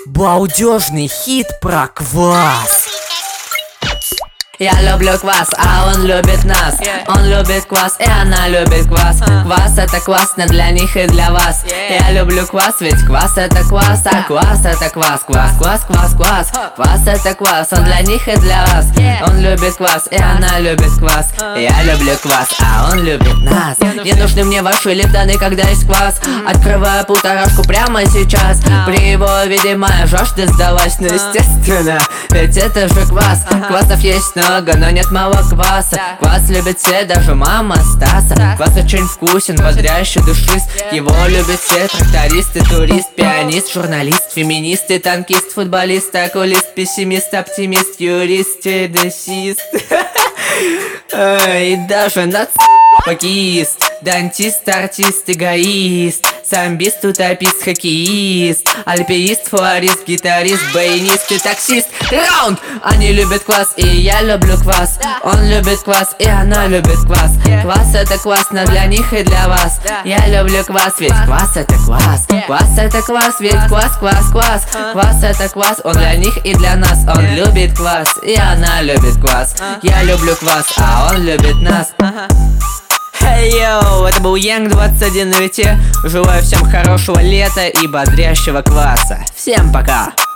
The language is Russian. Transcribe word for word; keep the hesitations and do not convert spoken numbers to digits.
Балдежный хит про квас. Я люблю квас, а он любит нас. Он любит квас, и она любит квас. Квас это классно для них и для вас. Я люблю квас, ведь квас это квас. А квас это квас, квас, квас, квас, квас. Квас это квас, он для них и для вас. Он любит квас, и она любит квас. Я люблю квас, а он любит нас. Не нужны мне ваши липтоны, когда есть квас. Открываю полторашку прямо сейчас. При его виде моя жажда сдалась. Ну естественно, ведь это же квас. Квасов есть много, но нет мало кваса. Квас любит все, даже мама Стаса. Квас очень вкусен, бодрящий, душист. Его любят все: трактористы, турист, пианист, журналист, феминист и танкист, футболист, окулист, пессимист, оптимист, юрист и десист. И даже нацпокист, дантист, артист, эгоист, самбист, утопист, хоккеист, альпинист, флорист, гитарист, баянист и таксист. Раунд! Они любят квас, и я люблю квас. Он любит квас, и она любит квас. Квас это классно для них и для вас. Я люблю квас, ведь квас это класс. Квас это класс, ведь квас, квас, квас. Квас это квас, он для них и для нас. Он любит квас, и она любит квас. Я люблю квас, а он любит нас. Эй, йоу, это был Янг двадцать один на вите. Желаю всем хорошего лета и бодрящего кваса. Всем пока!